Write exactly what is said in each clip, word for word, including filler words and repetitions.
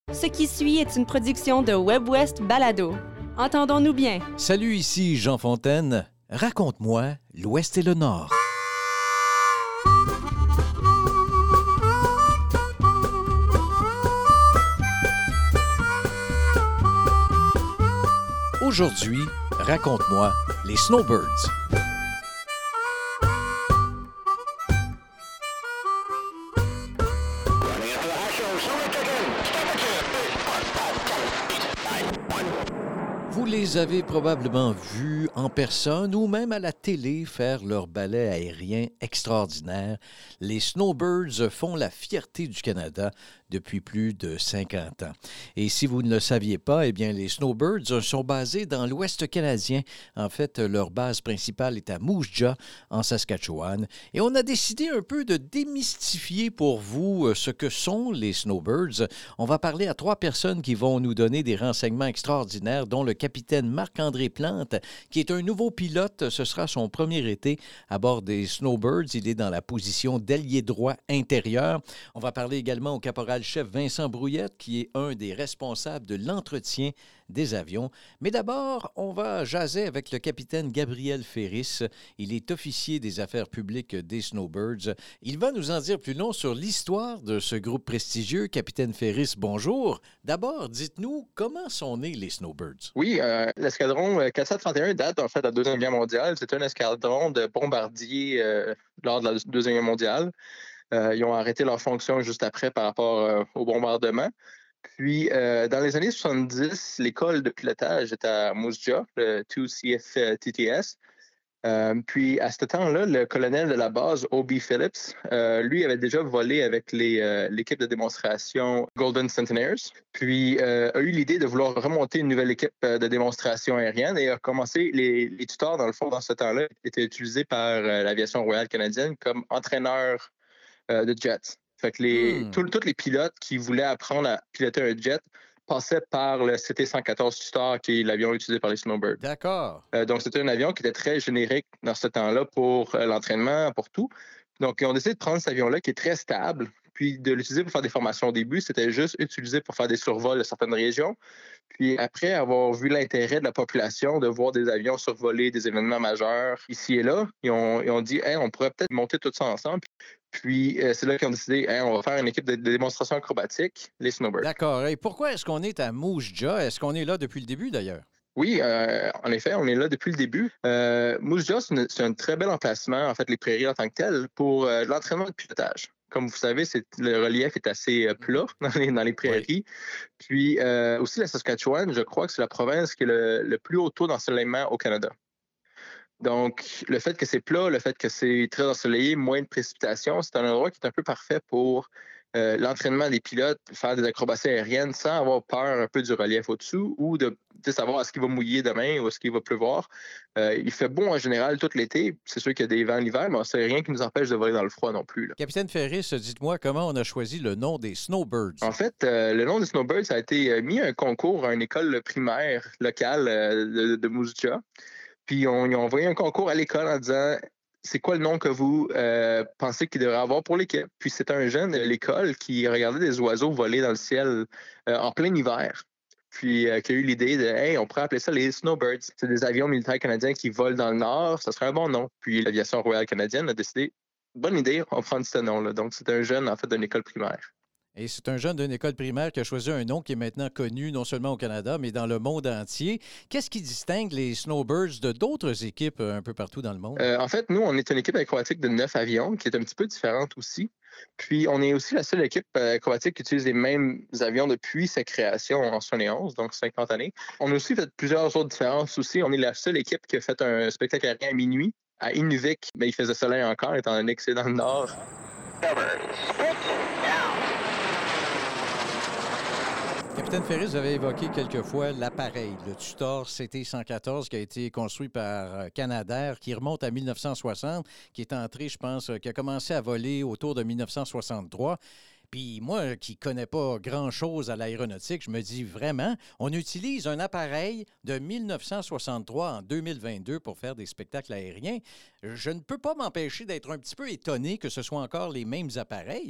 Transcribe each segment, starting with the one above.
Ce qui suit est une production de WebWest Balado. Entendons-nous bien. Salut, ici Jean Fontaine. Raconte-moi l'Ouest et le Nord. Aujourd'hui, raconte-moi les Snowbirds. Vous les avez probablement vus en personne ou même à la télé faire leur ballet aérien extraordinaire. Les Snowbirds font la fierté du Canada depuis plus de cinquante ans. Et si vous ne le saviez pas, eh bien, les Snowbirds sont basés dans l'Ouest canadien. En fait, leur base principale est à Moose Jaw, en Saskatchewan. Et on a décidé un peu de démystifier pour vous ce que sont les Snowbirds. On va parler à trois personnes qui vont nous donner des renseignements extraordinaires, dont le capitaine Marc-André Plante, qui est un nouveau pilote. Ce sera son premier été à bord des Snowbirds. Il est dans la position d'ailier droit intérieur. On va parler également au caporal-chef Vincent Brouillette, qui est un des responsables de l'entretien des avions. Mais d'abord, on va jaser avec le capitaine Gabriel Ferris. Il est officier des affaires publiques des Snowbirds. Il va nous en dire plus long sur l'histoire de ce groupe prestigieux. Capitaine Ferris, bonjour. D'abord, dites-nous, comment sont nés les Snowbirds? Oui, euh, l'escadron quatre cent trente et un date en fait de la Deuxième Guerre mondiale. C'est un escadron de bombardiers euh, lors de la Deuxième Guerre mondiale. Euh, ils ont arrêté leur fonction juste après par rapport euh, au bombardement. Puis, euh, dans les années soixante-dix, l'école de pilotage était à Moose Jaw, le deux C F T T S. Euh, puis, à ce temps-là, le colonel de la base, O B Phillips, euh, lui avait déjà volé avec les, euh, l'équipe de démonstration Golden Centenaires. Puis, euh, a eu l'idée de vouloir remonter une nouvelle équipe de démonstration aérienne et a commencé, les, les tuteurs, dans le fond, dans ce temps-là, étaient utilisés par euh, l'Aviation royale canadienne comme entraîneurs euh, de jets. Fait que les, Hmm. tous les pilotes qui voulaient apprendre à piloter un jet passaient par le C T cent quatorze Tutor, qui est l'avion utilisé par les Snowbirds. D'accord. Euh, donc, c'était un avion qui était très générique dans ce temps-là pour euh, l'entraînement, pour tout. Donc, ils ont décidé de prendre cet avion-là qui est très stable, puis de l'utiliser pour faire des formations au début. C'était juste utilisé pour faire des survols de certaines régions. Puis après avoir vu l'intérêt de la population de voir des avions survoler des événements majeurs ici et là, ils ont, ils ont dit hey, on pourrait peut-être monter tout ça ensemble. Puis euh, c'est là qu'ils ont décidé hey, on va faire une équipe de, de démonstration acrobatique, les Snowbirds. D'accord. Et pourquoi est-ce qu'on est à Moose Jaw? Est-ce qu'on est là depuis le début, d'ailleurs? Oui, euh, en effet, on est là depuis le début. Euh, Moose Jaw, c'est, une, c'est un très bel emplacement, en fait, les prairies en tant que telles, pour euh, l'entraînement de pilotage. Comme vous savez, c'est, le relief est assez euh, plat dans les, dans les prairies. Oui. Puis euh, aussi, la Saskatchewan, je crois que c'est la province qui a le, le plus haut taux d'ensoleillement au Canada. Donc, le fait que c'est plat, le fait que c'est très ensoleillé, moins de précipitations, c'est un endroit qui est un peu parfait pour euh, l'entraînement des pilotes, faire des acrobaties aériennes sans avoir peur un peu du relief au-dessous ou de, de savoir est-ce qu'il va mouiller demain ou est-ce qu'il va pleuvoir. Euh, il fait beau en général tout l'été. C'est sûr qu'il y a des vents l'hiver, mais c'est rien qui nous empêche de voler dans le froid non plus. Là. Capitaine Ferris, dites-moi comment on a choisi le nom des Snowbirds. En fait, euh, le nom des Snowbirds ça a été mis à un concours à une école primaire locale euh, de, de Moose Jaw. Puis on, ils ont envoyé un concours à l'école en disant c'est quoi le nom que vous euh, pensez qu'il devrait avoir pour l'équipe. Puis c'est un jeune de l'école qui regardait des oiseaux voler dans le ciel euh, en plein hiver. Puis euh, qui a eu l'idée de hey, on pourrait appeler ça les Snowbirds. C'est des avions militaires canadiens qui volent dans le nord, ça serait un bon nom. Puis l'Aviation royale canadienne a décidé bonne idée, on prend ce nom-là. Donc c'est un jeune en fait d'une école primaire. Et c'est un jeune d'une école primaire qui a choisi un nom qui est maintenant connu non seulement au Canada, mais dans le monde entier. Qu'est-ce qui distingue les Snowbirds de d'autres équipes un peu partout dans le monde? Euh, en fait, nous, on est une équipe acrobatique de neuf avions qui est un petit peu différente aussi. Puis, on est aussi la seule équipe acrobatique qui utilise les mêmes avions depuis sa création en soixante et onze, donc cinquante années. On a aussi fait plusieurs autres différences aussi. On est la seule équipe qui a fait un spectacle aérien à minuit à Inuvik, mais il faisait soleil encore, étant donné que c'est dans le nord. Capitaine Ferris, vous avez évoqué quelquefois l'appareil, le Tutor C T cent quatorze qui a été construit par Canadair, qui remonte à mille neuf cent soixante, qui est entré, je pense, qui a commencé à voler autour de mille neuf cent soixante-trois. Puis moi, qui ne connais pas grand-chose à l'aéronautique, je me dis vraiment, on utilise un appareil de mille neuf cent soixante-trois en deux mille vingt-deux pour faire des spectacles aériens. Je ne peux pas m'empêcher d'être un petit peu étonné que ce soit encore les mêmes appareils.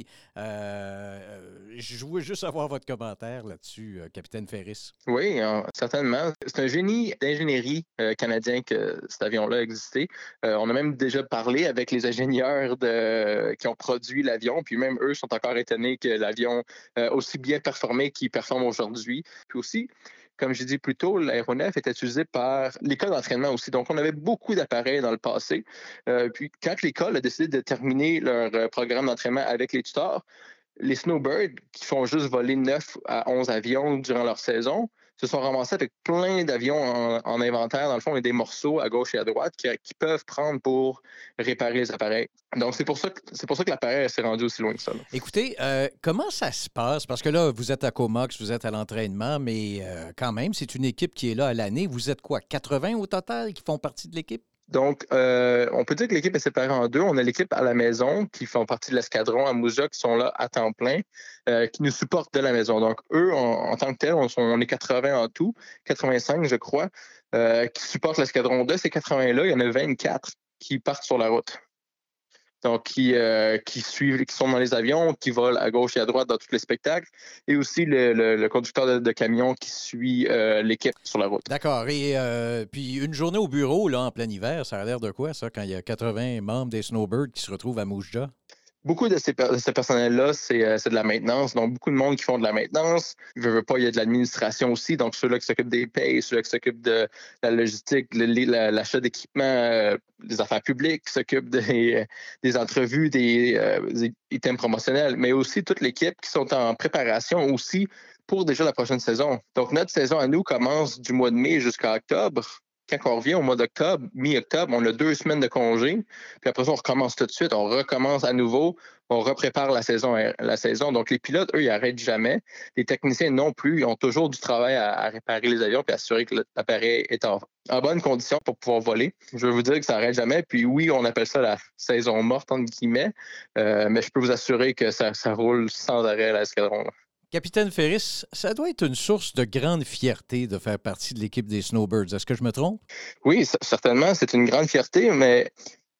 Euh, je voulais juste avoir votre commentaire là-dessus, euh, Capitaine Ferris. Oui, euh, certainement. C'est un génie d'ingénierie euh, canadien que cet avion-là a existé. Euh, on a même déjà parlé avec les ingénieurs de, qui ont produit l'avion, puis même eux sont encore étonnés que l'avion euh, aussi bien performé qu'il performe aujourd'hui. Puis aussi, comme j'ai dit plus tôt, l'aéronef était utilisé par l'école d'entraînement aussi. Donc, on avait beaucoup d'appareils dans le passé. Euh, puis, quand l'école a décidé de terminer leur euh, programme d'entraînement avec les tuteurs, les Snowbirds, qui font juste voler neuf à onze avions durant leur saison, se sont ramassés avec plein d'avions en, en inventaire, dans le fond, et des morceaux à gauche et à droite qui, qui peuvent prendre pour réparer les appareils. Donc, c'est pour ça que, c'est pour ça que l'appareil s'est rendu aussi loin que ça. Là. Écoutez, euh, comment ça se passe? Parce que là, vous êtes à Comox, vous êtes à l'entraînement, mais euh, quand même, c'est une équipe qui est là à l'année. Vous êtes quoi, quatre-vingts au total qui font partie de l'équipe? Donc, euh, on peut dire que l'équipe est séparée en deux. On a l'équipe à la maison qui font partie de l'escadron à Mouja, qui sont là à temps plein, euh, qui nous supportent de la maison. Donc, eux, en, en tant que tels, on, sont, on est quatre-vingts en tout, quatre-vingt-cinq, je crois, euh, qui supportent l'escadron. De ces quatre-vingts-là, il y en a vingt-quatre qui partent sur la route. Donc, qui, euh, qui suivent, qui sont dans les avions, qui volent à gauche et à droite dans tous les spectacles, et aussi le, le, le conducteur de, de camion qui suit euh, l'équipe sur la route. D'accord. Et euh, puis, une journée au bureau, là, en plein hiver, ça a l'air de quoi, ça, quand il y a quatre-vingts membres des Snowbirds qui se retrouvent à Mouja? Beaucoup de ces, de ces personnels-là, c'est, euh, c'est de la maintenance. Donc, beaucoup de monde qui font de la maintenance. Je veux pas, il y a de l'administration aussi. Donc, ceux-là qui s'occupent des payes, ceux-là qui s'occupent de la logistique, le, la, l'achat d'équipements, euh, des affaires publiques, qui s'occupent des, des entrevues, des, euh, des items promotionnels, mais aussi toute l'équipe qui sont en préparation aussi pour déjà la prochaine saison. Donc, notre saison à nous commence du mois de mai jusqu'à octobre. Quand on revient au mois d'octobre, mi-octobre, on a deux semaines de congé. Puis après ça, on recommence tout de suite. On recommence à nouveau. On reprépare la saison. La saison. Donc, les pilotes, eux, ils n'arrêtent jamais. Les techniciens non plus. Ils ont toujours du travail à, à réparer les avions puis assurer que l'appareil est en, en bonne condition pour pouvoir voler. Je veux vous dire que ça n'arrête jamais. Puis oui, on appelle ça la saison morte, entre guillemets. Euh, mais je peux vous assurer que ça, ça roule sans arrêt à l'escadron. Là. Capitaine Ferris, ça doit être une source de grande fierté de faire partie de l'équipe des Snowbirds. Est-ce que je me trompe? Oui, certainement, c'est une grande fierté, mais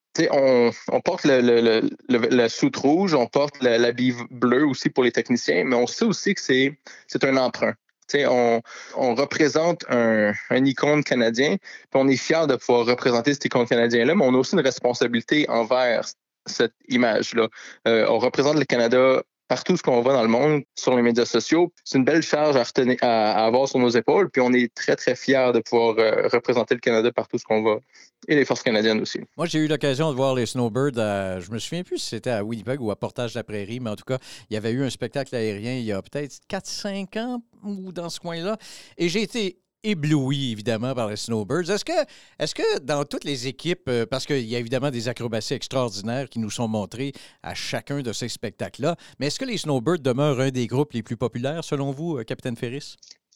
on, on porte le, le, le, le, la soute rouge, on porte l'habit bleu aussi pour les techniciens, mais on sait aussi que c'est, c'est un emprunt. On, on représente un, un icône canadien, puis on est fiers de pouvoir représenter cet icône canadien-là, mais on a aussi une responsabilité envers cette image-là. Euh, on représente le Canada partout ce qu'on va dans le monde, sur les médias sociaux. C'est une belle charge à, retenir, à, à avoir sur nos épaules, puis on est très, très fiers de pouvoir euh, représenter le Canada partout ce qu'on va, et les forces canadiennes aussi. Moi, j'ai eu l'occasion de voir les Snowbirds, à, je me souviens plus si c'était à Winnipeg ou à Portage-la-Prairie, mais en tout cas, il y avait eu un spectacle aérien il y a peut-être quatre cinq ans, ou dans ce coin-là, et j'ai été ébloui, évidemment, par les Snowbirds. Est-ce que, est-ce que dans toutes les équipes, euh, parce qu'il y a évidemment des acrobaties extraordinaires qui nous sont montrées à chacun de ces spectacles-là, mais est-ce que les Snowbirds demeurent un des groupes les plus populaires, selon vous, Capitaine Ferris?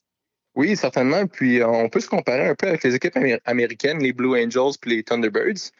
Oui, certainement. Puis, on peut se comparer un peu avec les équipes amér- américaines, les Blue Angels puis les Thunderbirds,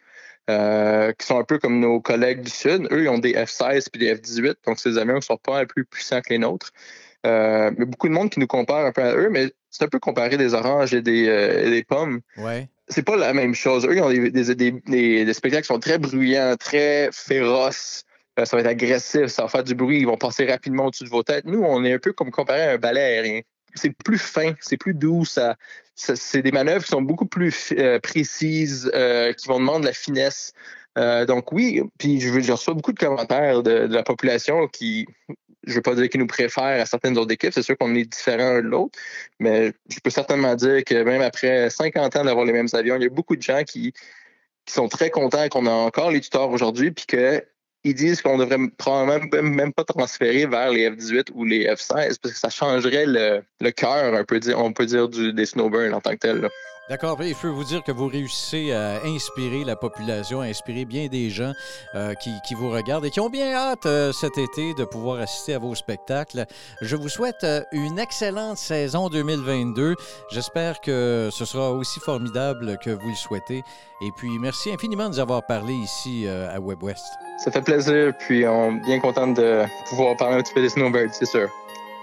euh, qui sont un peu comme nos collègues du Sud. Eux, ils ont des F seize puis des F dix-huit, donc ces avions ne sont pas un peu plus puissants que les nôtres. Euh, mais beaucoup de monde qui nous compare un peu à eux, mais c'est un peu comparer des oranges et des, euh, et des pommes. Ouais. C'est pas la même chose. Eux, ils ont des, des, des, des, des spectacles qui sont très bruyants, très féroces. Euh, ça va être agressif, ça va faire du bruit, ils vont passer rapidement au-dessus de vos têtes. Nous, on est un peu comme comparé à un ballet aérien. C'est plus fin, c'est plus doux. Ça, ça, c'est des manœuvres qui sont beaucoup plus euh, précises, euh, qui vont demander de la finesse. Euh, donc oui, puis je, je reçois beaucoup de commentaires de, de la population qui... Je ne veux pas dire qu'ils nous préfèrent à certaines autres équipes. C'est sûr qu'on est différents l'un de l'autre. Mais je peux certainement dire que même après cinquante ans d'avoir les mêmes avions, il y a beaucoup de gens qui, qui sont très contents qu'on a encore les tuteurs aujourd'hui puis qu'ils disent qu'on devrait probablement même, même pas transférer vers les F dix-huit ou les F seize parce que ça changerait le, le cœur, un peu, on peut dire, du, des Snowbirds en tant que tel. Là. D'accord. Et je peux vous dire que vous réussissez à inspirer la population, à inspirer bien des gens euh, qui, qui vous regardent et qui ont bien hâte euh, cet été de pouvoir assister à vos spectacles. Je vous souhaite euh, une excellente saison deux mille vingt-deux. J'espère que ce sera aussi formidable que vous le souhaitez. Et puis, merci infiniment de nous avoir parlé ici euh, à WebWest. Ça fait plaisir, puis on est bien content de pouvoir parler un petit peu des Snowbirds, c'est sûr.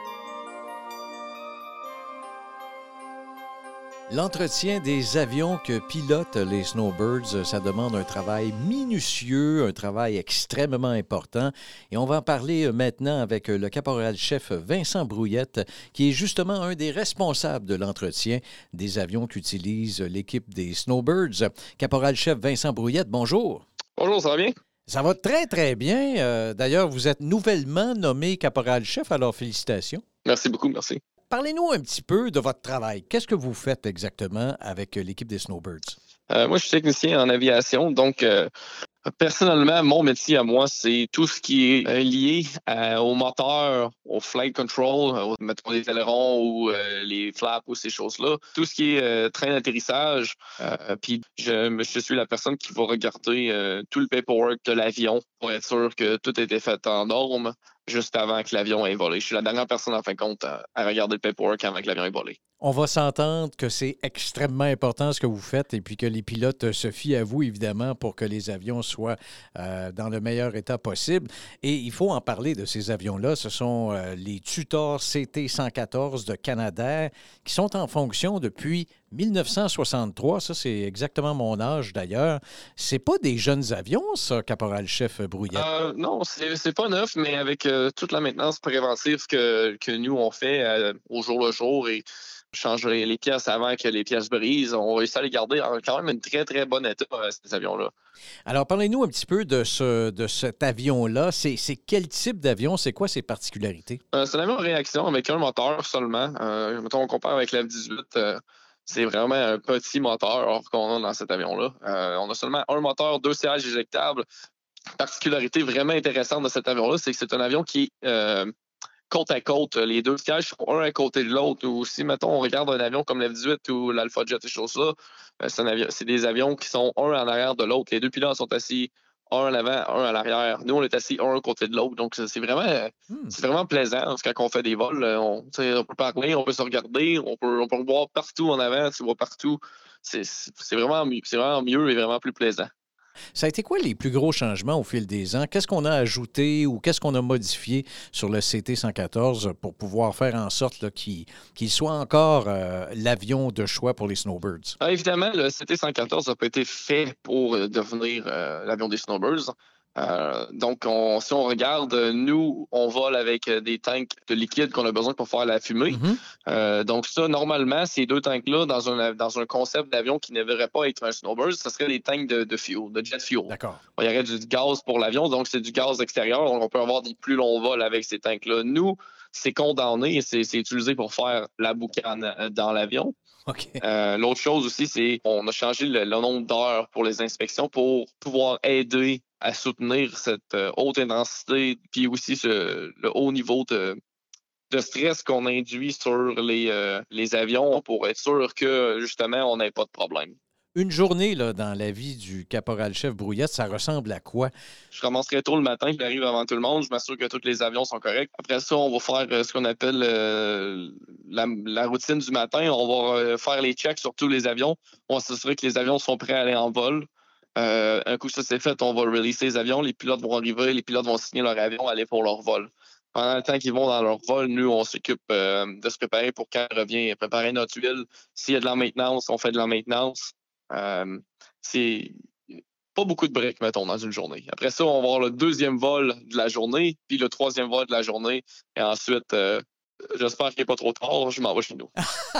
L'entretien des avions que pilotent les Snowbirds, ça demande un travail minutieux, un travail extrêmement important. Et on va en parler maintenant avec le caporal-chef Vincent Brouillette, qui est justement un des responsables de l'entretien des avions qu'utilise l'équipe des Snowbirds. Caporal-chef Vincent Brouillette, bonjour. Bonjour, ça va bien? Ça va très, très bien. Euh, d'ailleurs, vous êtes nouvellement nommé caporal-chef, alors félicitations. Merci beaucoup, merci. Parlez-nous un petit peu de votre travail. Qu'est-ce que vous faites exactement avec l'équipe des Snowbirds? Euh, moi, je suis technicien en aviation, donc euh, personnellement, mon métier à moi, c'est tout ce qui est euh, lié euh, au moteur, au flight control, au, mettons les ailerons ou euh, les flaps ou ces choses-là. Tout ce qui est euh, train d'atterrissage. Euh, puis je, je suis la personne qui va regarder euh, tout le paperwork de l'avion pour être sûr que tout a été fait en norme juste avant que l'avion ait volé. Je suis la dernière personne, en fin de compte, à, à regarder le paperwork avant que l'avion ait volé. On va s'entendre que c'est extrêmement important ce que vous faites et puis que les pilotes se fient à vous, évidemment, pour que les avions soient euh, dans le meilleur état possible. Et il faut en parler de ces avions-là. Ce sont euh, les Tutor C T cent quatorze de Canadair qui sont en fonction depuis mille neuf cent soixante-trois. Ça, c'est exactement mon âge, d'ailleurs. C'est pas des jeunes avions, ça, caporal-chef Brouillette? Euh, non, c'est, c'est pas neuf, mais avec euh, toute la maintenance préventive que, que nous, on fait euh, au jour le jour et changer les pièces avant que les pièces brisent, on réussit à les garder en quand même une très, très bonne état, euh, ces avions-là. Alors, parlez-nous un petit peu de, ce, de cet avion-là. C'est, c'est quel type d'avion? C'est quoi ses particularités? Euh, c'est un avion en réaction avec un moteur seulement. Euh, mettons, on compare avec l'F dix-huit, euh, c'est vraiment un petit moteur qu'on a dans cet avion-là. Euh, on a seulement un moteur, deux sièges éjectables. Particularité vraiment intéressante de cet avion-là, c'est que c'est un avion qui est euh, côte à côte. Les deux sièges sont un à côté de l'autre. Ou si, mettons, on regarde un avion comme l'F dix-huit ou l'Alpha Jet, ces choses-là, euh, c'est, un avion, c'est des avions qui sont un en arrière de l'autre. Les deux pilotes sont assis un à l'avant, un à l'arrière. Nous, on est assis un à côté de l'autre. Donc, c'est vraiment, hmm. c'est vraiment plaisant. Parce que quand on fait des vols, on, on peut parler, on peut se regarder, on peut, on peut voir partout en avant, tu vois partout. C'est, c'est, vraiment, c'est vraiment mieux et vraiment plus plaisant. Ça a été quoi les plus gros changements au fil des ans? Qu'est-ce qu'on a ajouté ou qu'est-ce qu'on a modifié sur le C T cent quatorze pour pouvoir faire en sorte là, qu'il, qu'il soit encore euh, l'avion de choix pour les Snowbirds? Ah, évidemment, le C T cent quatorze n'a pas été fait pour euh, devenir euh, l'avion des Snowbirds. Euh, donc, on, si on regarde, nous, on vole avec des tanks de liquide qu'on a besoin pour faire la fumée. Mm-hmm. Euh, donc, ça, normalement, ces deux tanks-là, dans un, dans un concept d'avion qui ne devrait pas être un Snowbird, ce serait des tanks de, de fuel, de jet fuel. D'accord. Il y aurait du gaz pour l'avion, donc c'est du gaz extérieur. Donc, on peut avoir des plus longs vols avec ces tanks-là. Nous, c'est condamné et c'est, c'est utilisé pour faire la boucane dans l'avion. Okay. Euh, l'autre chose aussi, c'est qu'on a changé le, le nombre d'heures pour les inspections pour pouvoir aider à soutenir cette euh, haute intensité puis aussi ce, le haut niveau de, de stress qu'on induit sur les, euh, les avions pour être sûr que, justement, on n'ait pas de problème. Une journée là, dans la vie du caporal-chef Brouillette, ça ressemble à quoi? Je commence très tôt le matin, j'arrive avant tout le monde, je m'assure que tous les avions sont corrects. Après ça, on va faire euh, ce qu'on appelle euh, la, la routine du matin. On va euh, faire les checks sur tous les avions. On va s'assurer que les avions sont prêts à aller en vol. Euh, un coup que ça c'est fait, on va releaser les avions. Les pilotes vont arriver, les pilotes vont signer leur avion, aller pour leur vol. Pendant le temps qu'ils vont dans leur vol, nous, on s'occupe euh, de se préparer pour quand on revient, préparer notre huile. S'il y a de la maintenance, on fait de la maintenance. Euh, c'est pas beaucoup de breaks, mettons, dans une journée. Après ça, on va avoir le deuxième vol de la journée, puis le troisième vol de la journée. Et ensuite, euh, j'espère qu'il n'est pas trop tard, je m'en vais chez nous.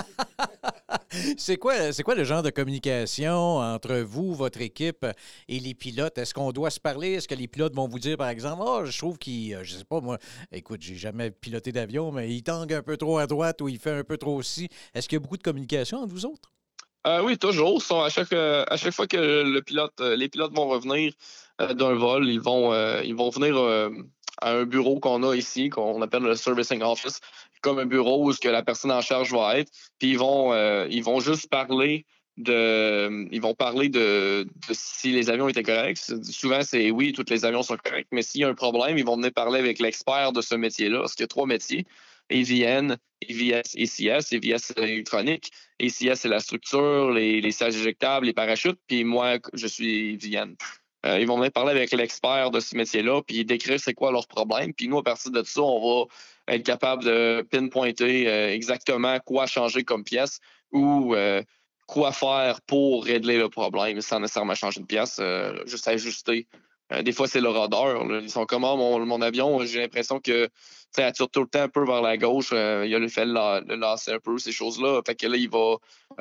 c'est, quoi, c'est quoi le genre de communication entre vous, votre équipe et les pilotes? Est-ce qu'on doit se parler? Est-ce que les pilotes vont vous dire, par exemple, « Ah, oh, je trouve qu'il, je sais pas, moi, écoute, j'ai jamais piloté d'avion, mais il tangue un peu trop à droite ou il fait un peu trop ci. » Est-ce qu'il y a beaucoup de communication entre vous autres? Euh, oui, toujours. À chaque, euh, à chaque fois que le pilote, euh, les pilotes vont revenir euh, d'un vol, ils vont, euh, ils vont venir euh, à un bureau qu'on a ici, qu'on appelle le Servicing Office, comme un bureau où ce que la personne en charge va être. Puis ils vont, euh, ils vont juste parler de, ils vont parler de, de si les avions étaient corrects. Souvent, c'est oui, tous les avions sont corrects, mais s'il y a un problème, ils vont venir parler avec l'expert de ce métier-là, parce qu'il y a trois métiers, A V N, A V S, A C S. A V S, c'est l'électronique. A C S, c'est la structure, les, les sièges éjectables, les parachutes, puis moi, je suis A V N. Euh, ils vont venir parler avec l'expert de ce métier-là, puis décrire c'est quoi leurs problèmes. Puis nous, à partir de ça, on va être capable de pinpointer euh, exactement quoi changer comme pièce ou euh, quoi faire pour régler le problème sans nécessairement changer de pièce, euh, juste ajuster. Euh, des fois, c'est le radar. Là. Ils sont comme oh, mon, mon avion, j'ai l'impression que ça tire tout le temps un peu vers la gauche. Euh, il a le fait de la, le lasser un peu, ces choses-là. Fait que là, il va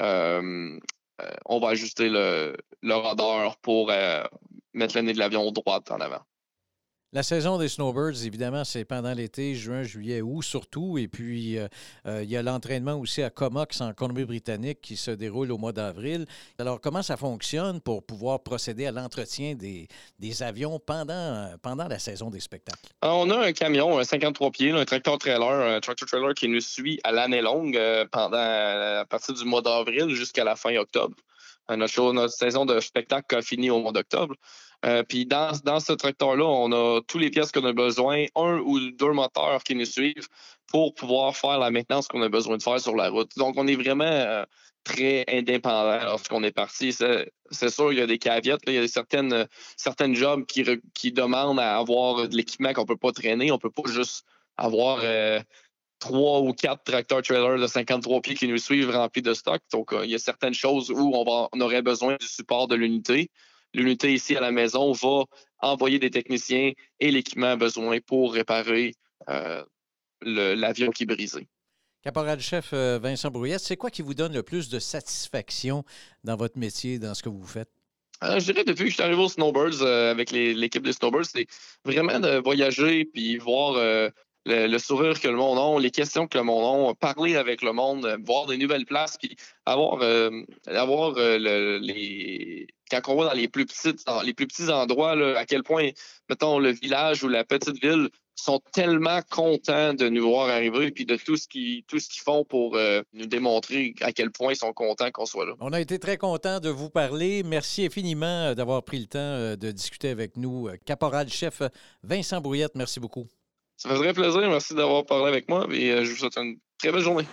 euh, euh, on va ajuster le, le radar pour euh, mettre le nez de l'avion droite en avant. La saison des Snowbirds, évidemment, c'est pendant l'été, juin, juillet, août surtout. Et puis, euh, euh, il y a l'entraînement aussi à Comox, en Colombie-Britannique, qui se déroule au mois d'avril. Alors, comment ça fonctionne pour pouvoir procéder à l'entretien des, des avions pendant, pendant la saison des spectacles? Alors, on a un camion, un cinquante-trois pieds, là, un tracteur-trailer, un tractor-trailer qui nous suit à l'année longue euh, pendant à partir du mois d'avril jusqu'à la fin octobre. Notre, show, notre saison de spectacle a fini au mois d'octobre. Euh, puis dans, dans ce tracteur-là, on a toutes les pièces qu'on a besoin, un ou deux moteurs qui nous suivent pour pouvoir faire la maintenance qu'on a besoin de faire sur la route. Donc, on est vraiment euh, très indépendant lorsqu'on est parti. C'est, c'est sûr, il y a des caveats. Là, il y a certaines, certaines jobs qui, qui demandent à avoir de l'équipement qu'on ne peut pas traîner. On ne peut pas juste avoir... Euh, trois ou quatre tracteurs-trailers de cinquante-trois pieds qui nous suivent remplis de stock. Donc, euh, il y a certaines choses où on, va, on aurait besoin du support de l'unité. L'unité ici à la maison va envoyer des techniciens et l'équipement besoin pour réparer euh, le, l'avion qui est brisé. Caporal-chef Vincent Brouillette, c'est quoi qui vous donne le plus de satisfaction dans votre métier, dans ce que vous faites? Euh, je dirais depuis que je suis arrivé aux Snowbirds euh, avec les, l'équipe des Snowbirds, c'est vraiment de voyager puis voir euh, le, le sourire que le monde a, les questions que le monde a, parler avec le monde, euh, voir des nouvelles places, puis avoir, euh, avoir euh, le, les... quand on va dans les plus petites, dans les plus petits endroits, là, à quel point, mettons, le village ou la petite ville sont tellement contents de nous voir arriver puis de tout ce qu'ils, tout ce qu'ils font pour euh, nous démontrer à quel point ils sont contents qu'on soit là. On a été très contents de vous parler. Merci infiniment d'avoir pris le temps de discuter avec nous. Caporal-chef Vincent Brouillette, merci beaucoup. Ça fait très plaisir. Merci d'avoir parlé avec moi et je vous souhaite une très belle journée.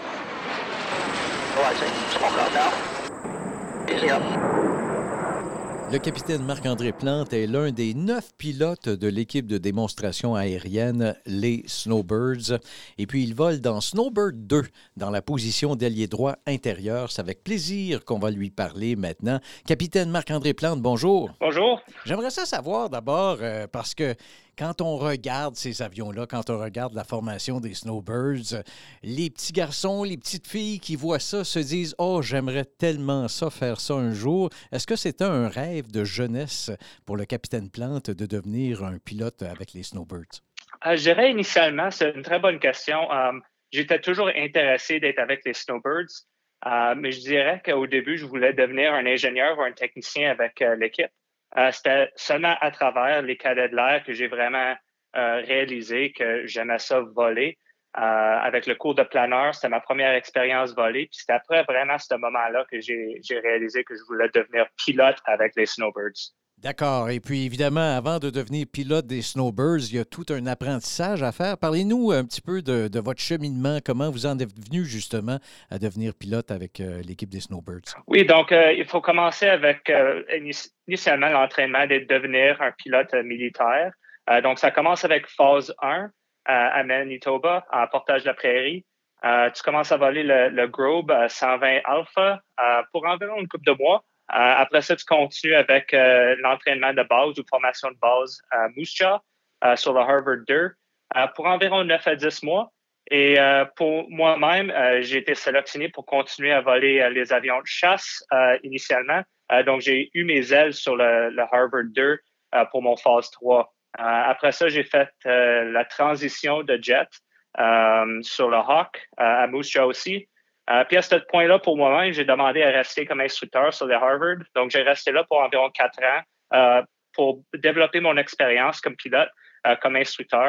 Le capitaine Marc-André Plante est l'un des neuf pilotes de l'équipe de démonstration aérienne, les Snowbirds. Et puis, il vole dans Snowbird deux, dans la position d'ailier droit intérieur. C'est avec plaisir qu'on va lui parler maintenant. Capitaine Marc-André Plante, bonjour. Bonjour. J'aimerais ça savoir d'abord, euh, parce que quand on regarde ces avions-là, quand on regarde la formation des Snowbirds, les petits garçons, les petites filles qui voient ça se disent « Oh, j'aimerais tellement ça, faire ça un jour ». Est-ce que c'était un rêve de jeunesse pour le capitaine Plante de devenir un pilote avec les Snowbirds? Euh, je dirais initialement, c'est une très bonne question. Um, j'étais toujours intéressé d'être avec les Snowbirds, uh, mais je dirais qu'au début, je voulais devenir un ingénieur ou un technicien avec uh, l'équipe. Uh, c'était seulement à travers les cadets de l'air que j'ai vraiment uh, réalisé que j'aimais ça voler. Uh, avec le cours de planeur, c'était ma première expérience volée. Puis c'est après vraiment ce moment-là que j'ai, j'ai réalisé que je voulais devenir pilote avec les Snowbirds. D'accord. Et puis, évidemment, avant de devenir pilote des Snowbirds, il y a tout un apprentissage à faire. Parlez-nous un petit peu de, de votre cheminement. Comment vous en êtes venu, justement, à devenir pilote avec euh, l'équipe des Snowbirds? Oui, donc, euh, il faut commencer avec euh, initialement l'entraînement de devenir un pilote euh, militaire. Euh, donc, ça commence avec phase un euh, à Manitoba, en portage de la prairie. Euh, tu commences à voler le, le Grobe cent vingt Alpha euh, pour environ une couple de mois. Euh, après ça, tu continues avec euh, l'entraînement de base ou formation de base à Moose Jaw euh, sur le Harvard deux euh, pour environ neuf à dix mois. Et euh, pour moi-même, euh, j'ai été sélectionné pour continuer à voler euh, les avions de chasse euh, initialement. Euh, donc, j'ai eu mes ailes sur le, le Harvard deux euh, pour mon phase trois. Euh, après ça, j'ai fait euh, la transition de jet euh, sur le Hawk euh, à Moose Jaw aussi. Euh, puis à ce point-là, pour moi-même, j'ai demandé à rester comme instructeur sur le Harvard. Donc, j'ai resté là pour environ quatre ans euh, pour développer mon expérience comme pilote, euh, comme instructeur.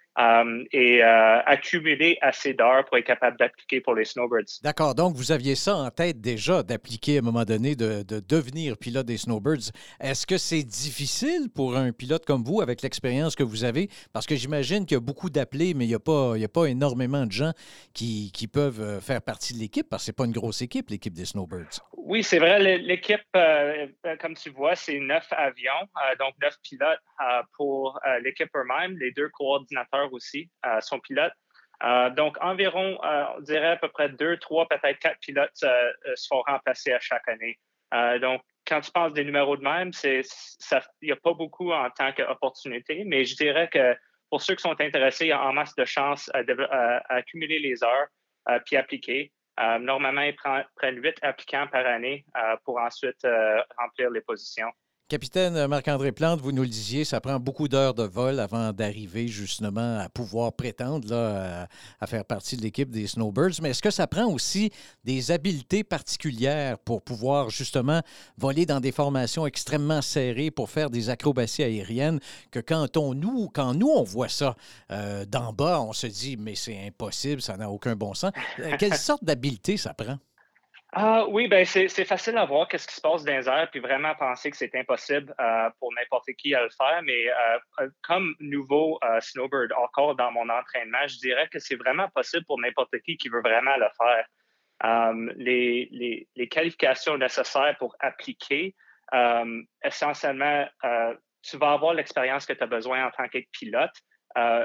euh, et euh, accumuler assez d'heures pour être capable d'appliquer pour les snowbirds. D'accord. Donc, vous aviez ça en tête déjà, d'appliquer à un moment donné, de, de devenir pilote des snowbirds. Est-ce que c'est difficile pour un pilote comme vous, avec l'expérience que vous avez? Parce que j'imagine qu'il y a beaucoup d'appelés, mais il n'y a pas, il y a pas énormément de gens qui, qui peuvent faire partie de l'équipe, parce que ce n'est pas une grosse équipe, l'équipe des snowbirds. Oui, c'est vrai. L'équipe, euh, comme tu vois, c'est neuf avions, euh, donc neuf pilotes euh, pour euh, l'équipe eux-mêmes. Les deux coordinateurs aussi euh, sont pilotes. Euh, donc, environ, euh, on dirait à peu près deux, trois, peut-être quatre pilotes euh, se font remplacer à chaque année. Euh, donc, quand tu penses des numéros de même, c'est, ça, il n'y a pas beaucoup en tant qu'opportunité, mais je dirais que pour ceux qui sont intéressés, il y a en masse de chances à, à, à accumuler les heures euh, puis appliquer. Euh, normalement, ils prennent, prennent huit applicants par année euh, pour ensuite euh, remplir les positions. Capitaine Marc-André Plante, vous nous le disiez, ça prend beaucoup d'heures de vol avant d'arriver justement à pouvoir prétendre là, à, à faire partie de l'équipe des Snowbirds. Mais est-ce que ça prend aussi des habiletés particulières pour pouvoir justement voler dans des formations extrêmement serrées pour faire des acrobaties aériennes que quand on nous, quand nous on voit ça euh, d'en bas, on se dit mais c'est impossible, ça n'a aucun bon sens. Quelle sorte d'habileté ça prend? Ah oui, ben c'est, c'est facile à voir qu'est-ce qui se passe dans les airs, puis vraiment penser que c'est impossible euh, pour n'importe qui à le faire. Mais euh, comme nouveau euh, snowbird, encore dans mon entraînement, je dirais que c'est vraiment possible pour n'importe qui qui veut vraiment le faire. Um, les, les, les qualifications nécessaires pour appliquer, um, essentiellement, euh, tu vas avoir l'expérience que tu as besoin en tant que pilote euh,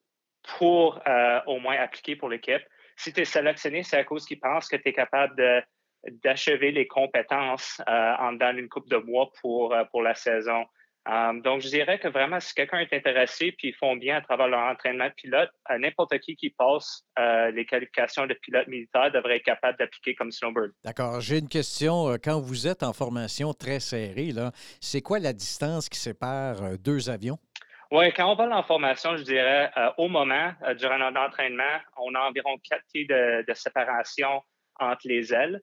pour euh, au moins appliquer pour l'équipe. Si tu es sélectionné, c'est à cause qu'ils pensent que tu es capable de, d'achever les compétences euh, en dans une couple de mois pour, euh, pour la saison. Um, donc, je dirais que vraiment, si quelqu'un est intéressé puis ils font bien à travers leur entraînement de pilote, euh, n'importe qui qui passe euh, les qualifications de pilote militaire devrait être capable d'appliquer comme snowbird. D'accord. J'ai une question. Quand vous êtes en formation très serrée, là, c'est quoi la distance qui sépare euh, deux avions? Oui, quand on vole en formation, je dirais, euh, au moment, euh, durant notre entraînement, on a environ quatre pieds de, de séparation entre les ailes.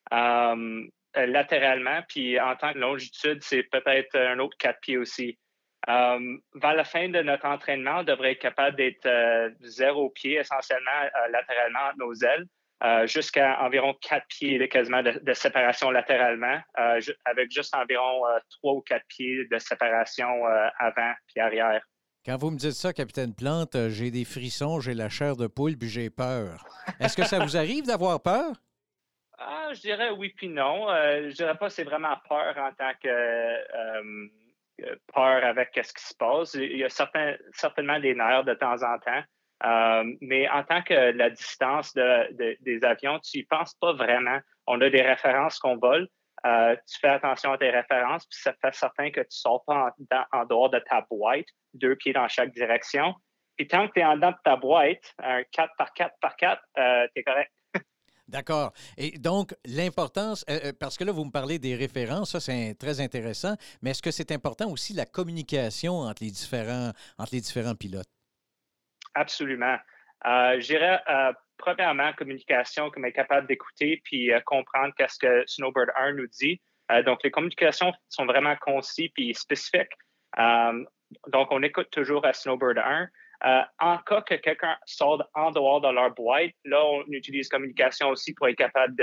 Um, euh, latéralement, puis en tant que longitude, c'est peut-être un autre quatre pieds aussi. Um, vers la fin de notre entraînement, on devrait être capable d'être euh, zéro pied essentiellement euh, latéralement entre nos ailes, euh, jusqu'à environ quatre pieds quasiment de, de séparation latéralement, euh, ju- avec juste environ euh, trois ou quatre pieds de séparation euh, avant puis arrière. Quand vous me dites ça, Capitaine Plante, euh, j'ai des frissons, j'ai la chair de poule, puis j'ai peur. Est-ce que ça vous arrive d'avoir peur? Ah, je dirais oui puis non. Euh, je dirais pas que c'est vraiment peur en tant que euh, peur avec ce qui se passe. Il y a certain, certainement des nerfs de temps en temps. Euh, mais en tant que la distance de, de, des avions, tu n'y penses pas vraiment. On a des références qu'on vole. Euh, tu fais attention à tes références, puis ça fait certain que tu ne sors pas en, dans, en dehors de ta boîte, deux pieds dans chaque direction. Puis tant que tu es en dedans de ta boîte, un quatre par quatre par quatre, euh, tu es correct. D'accord. Et donc, l'importance, euh, parce que là, vous me parlez des références, ça, c'est très intéressant, mais est-ce que c'est important aussi la communication entre les différents, entre les différents pilotes? Absolument. Euh, je dirais, euh, premièrement, communication, comme être capable d'écouter puis euh, comprendre qu'est-ce que Snowbird un nous dit. Euh, donc, les communications sont vraiment concis puis spécifiques. Euh, donc, on écoute toujours à Snowbird un. Euh, en cas que quelqu'un sort en dehors de leur boîte, là, on utilise communication aussi pour être capable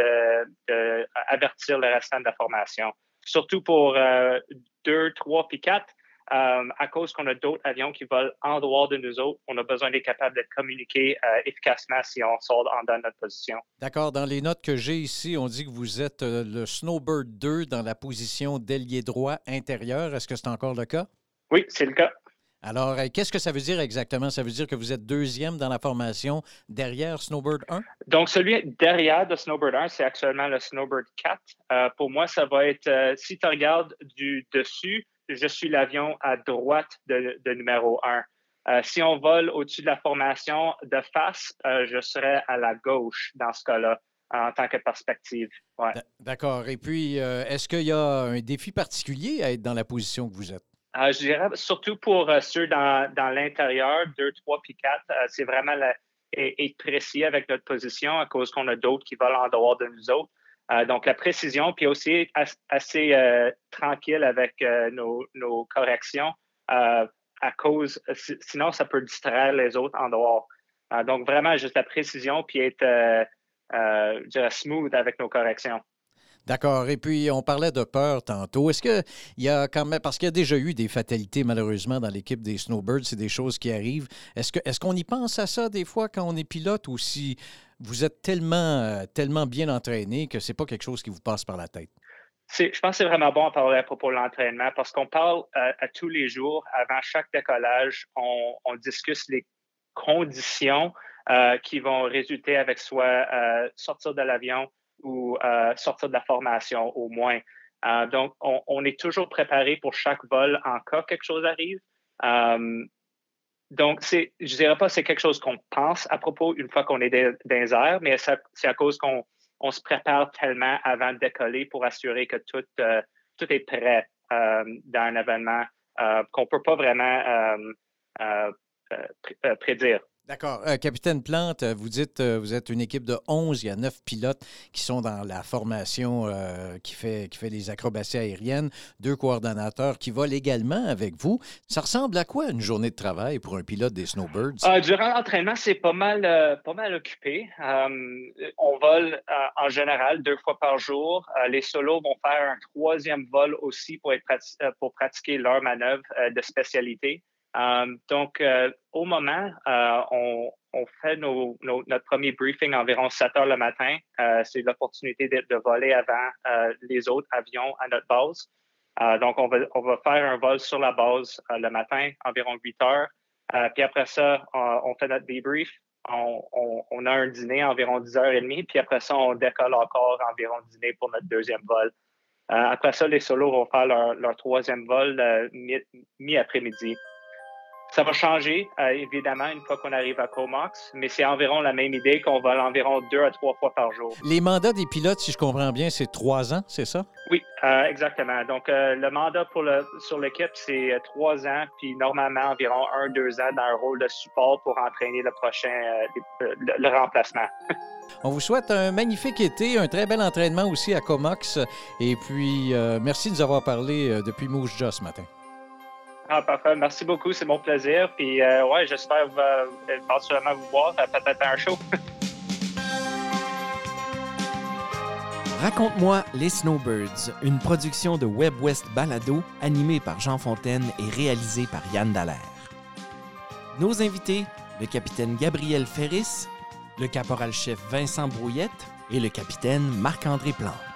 d'avertir le restant de la formation. Surtout pour euh, deux, trois puis quatre, euh, à cause qu'on a d'autres avions qui volent en dehors de nous autres, on a besoin d'être capable de communiquer euh, efficacement si on sort en dans notre position. D'accord. Dans les notes que j'ai ici, on dit que vous êtes euh, le Snowbird deux dans la position d'ailier droit intérieur. Est-ce que c'est encore le cas? Oui, c'est le cas. Alors, qu'est-ce que ça veut dire exactement? Ça veut dire que vous êtes deuxième dans la formation derrière Snowbird un? Donc, celui derrière de Snowbird un, c'est actuellement le Snowbird quatre. Euh, pour moi, ça va être, euh, si tu regardes du dessus, je suis l'avion à droite de, de numéro un. Euh, si on vole au-dessus de la formation de face, euh, je serai à la gauche dans ce cas-là, en tant que perspective. Ouais. D'accord. Et puis, euh, est-ce qu'il y a un défi particulier à être dans la position que vous êtes? Euh, je dirais surtout pour euh, ceux dans, dans l'intérieur, deux, trois puis quatre, euh, c'est vraiment la, être précis avec notre position à cause qu'on a d'autres qui volent en dehors de nous autres. Euh, donc, la précision, puis aussi as, assez euh, tranquille avec euh, nos, nos corrections. Euh, à cause, sinon ça peut distraire les autres en dehors. Euh, donc vraiment juste la précision puis être euh, euh, je dirais smooth avec nos corrections. D'accord. Et puis, on parlait de peur tantôt. Est-ce qu'il y a quand même... Parce qu'il y a déjà eu des fatalités, malheureusement, dans l'équipe des Snowbirds. C'est des choses qui arrivent. Est-ce que, est-ce qu'on y pense à ça, des fois, quand on est pilote, ou si vous êtes tellement, tellement bien entraîné que c'est pas quelque chose qui vous passe par la tête? C'est, je pense que c'est vraiment bon à parler à propos de l'entraînement parce qu'on parle euh, à tous les jours. Avant chaque décollage, on, on discute les conditions euh, qui vont résulter avec soit euh, sortir de l'avion ou euh, sortir de la formation au moins. Euh, donc, on, on est toujours préparé pour chaque vol en cas que quelque chose arrive. Euh, donc, c'est, je ne dirais pas que c'est quelque chose qu'on pense à propos une fois qu'on est dans les airs, mais ça, c'est à cause qu'on on se prépare tellement avant de décoller pour assurer que tout, euh, tout est prêt euh, dans un événement euh, qu'on ne peut pas vraiment euh, euh, euh, prédire. D'accord. Euh, Capitaine Plante, vous dites euh, vous êtes une équipe de onze, il y a neuf pilotes qui sont dans la formation euh, qui fait qui fait les acrobaties aériennes, deux coordonnateurs qui volent également avec vous. Ça ressemble à quoi une journée de travail pour un pilote des Snowbirds? Euh, durant l'entraînement, c'est pas mal euh, pas mal occupé. Euh, on vole euh, en général deux fois par jour. Euh, les solos vont faire un troisième vol aussi pour être prati- pour pratiquer leur manœuvre euh, de spécialité. Um, donc, euh, au moment, euh, on, on fait nos, nos, notre premier briefing environ sept heures le matin. Euh, c'est l'opportunité de, de voler avant euh, les autres avions à notre base. Euh, donc, on va, on va faire un vol sur la base euh, le matin, environ huit heures. Euh, puis après ça, on, on fait notre débrief. On, on, on a un dîner environ dix heures trente. Puis après ça, on décolle encore environ dîner pour notre deuxième vol. Euh, après ça, les solos vont faire leur, leur troisième vol euh, mi, mi-après-midi. Ça va changer, euh, évidemment, une fois qu'on arrive à Comox, mais c'est environ la même idée qu'on vole environ deux à trois fois par jour. Les mandats des pilotes, si je comprends bien, c'est trois ans, c'est ça? Oui, euh, exactement. Donc, euh, le mandat pour le, sur l'équipe, c'est trois ans, puis normalement environ un, deux ans dans un rôle de support pour entraîner le prochain, euh, le, le remplacement. On vous souhaite un magnifique été, un très bel entraînement aussi à Comox, et puis euh, merci de nous avoir parlé euh, depuis Moose Jaw ce matin. Ah, parfait. Merci beaucoup. C'est mon plaisir. Puis, euh, ouais, j'espère euh, éventuellement vous voir, peut-être à un show. Raconte-moi les Snowbirds, une production de WebWest Balado, animée par Jean Fontaine et réalisée par Yann Dallaire. Nos invités, le capitaine Gabriel Ferris, le caporal-chef Vincent Brouillette et le capitaine Marc-André Plante.